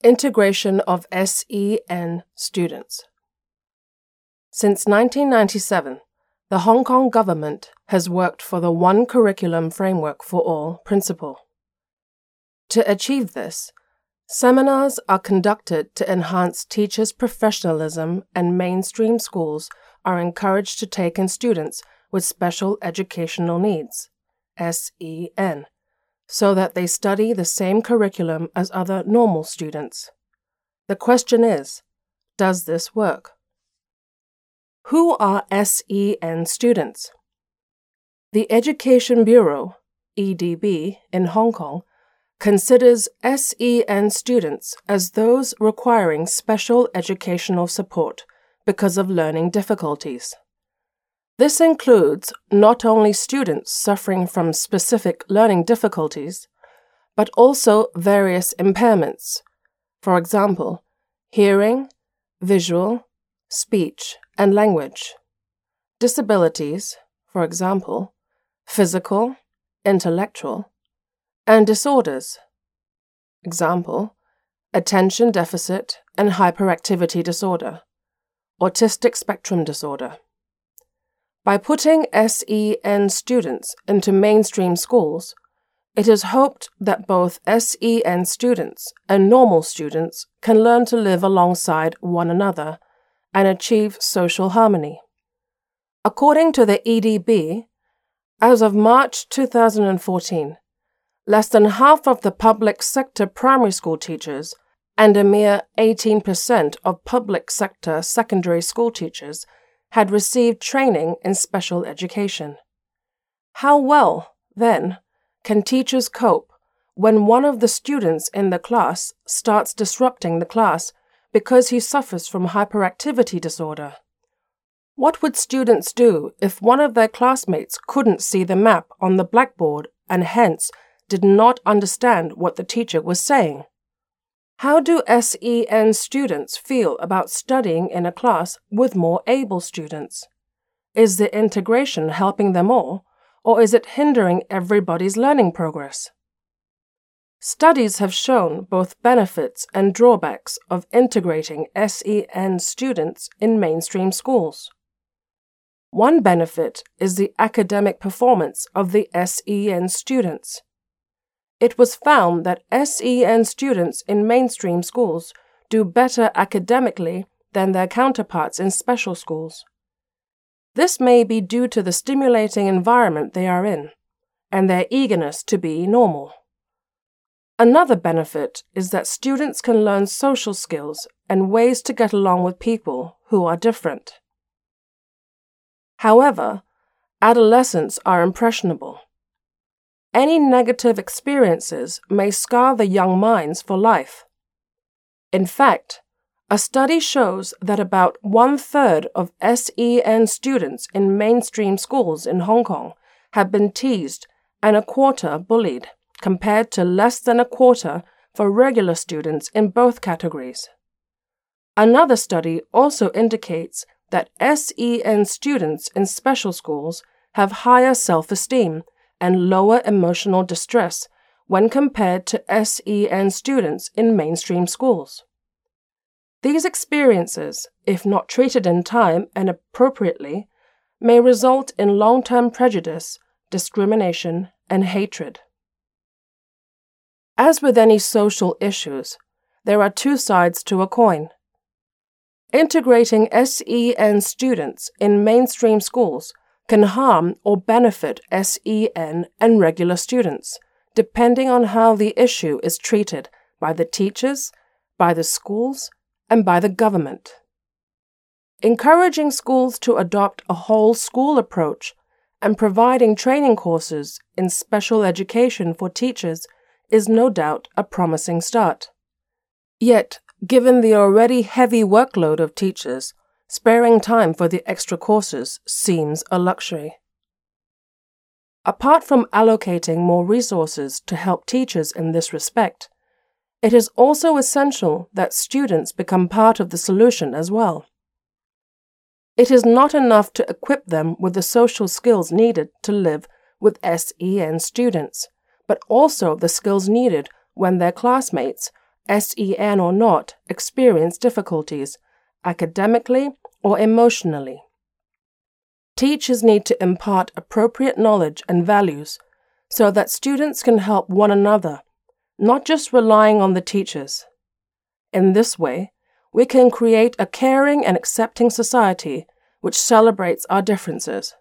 Integration of SEN students. Since 1997, the Hong Kong government has worked for the One Curriculum Framework for All principle. To achieve this, seminars are conducted to enhance teachers' professionalism, and mainstream schools are encouraged to take in students with special educational needs, SEN, so that they study the same curriculum as other normal students. The question is, does this work? Who are SEN students? The Education Bureau, EDB, in Hong Kong considers SEN students as those requiring special educational support because of learning difficulties. This includes not only students suffering from specific learning difficulties, but also various impairments, for example, hearing, visual, speech, and language, disabilities, for example, physical, intellectual, and disorders, example, attention deficit and hyperactivity disorder, autistic spectrum disorder. By putting SEN students into mainstream schools, it is hoped that both SEN students and normal students can learn to live alongside one another and achieve social harmony. According to the EDB, as of March 2014, less than half of the public sector primary school teachers and a mere 18% of public sector secondary school teachers had received training in special education. How well, then, can teachers cope when one of the students in the class starts disrupting the class because he suffers from hyperactivity disorder? What would students do if one of their classmates couldn't see the map on the blackboard and hence did not understand what the teacher was saying? How do SEN students feel about studying in a class with more able students? Is the integration helping them all, or is it hindering everybody's learning progress? Studies have shown both benefits and drawbacks of integrating SEN students in mainstream schools. One benefit is the academic performance of the SEN students. It was found that SEN students in mainstream schools do better academically than their counterparts in special schools. This may be due to the stimulating environment they are in and their eagerness to be normal. Another benefit is that students can learn social skills and ways to get along with people who are different. However, adolescents are impressionable. Any negative experiences may scar the young minds for life. In fact, a study shows that about 1/3 of SEN students in mainstream schools in Hong Kong have been teased and 1/4 bullied, compared to less than 1/4 for regular students in both categories. Another study also indicates that SEN students in special schools have higher self-esteem and lower emotional distress when compared to SEN students in mainstream schools. These experiences, if not treated in time and appropriately, may result in long-term prejudice, discrimination, and hatred. As with any social issues, there are two sides to a coin. Integrating SEN students in mainstream schools can harm or benefit SEN and regular students, depending on how the issue is treated by the teachers, by the schools, and by the government. Encouraging schools to adopt a whole school approach and providing training courses in special education for teachers is no doubt a promising start. Yet, given the already heavy workload of teachers, sparing time for the extra courses seems a luxury. Apart from allocating more resources to help teachers in this respect, it is also essential that students become part of the solution as well. It is not enough to equip them with the social skills needed to live with SEN students, but also the skills needed when their classmates SEN or not, experience difficulties, academically or emotionally. Teachers need to impart appropriate knowledge and values so that students can help one another, not just relying on the teachers. In this way, we can create a caring and accepting society which celebrates our differences.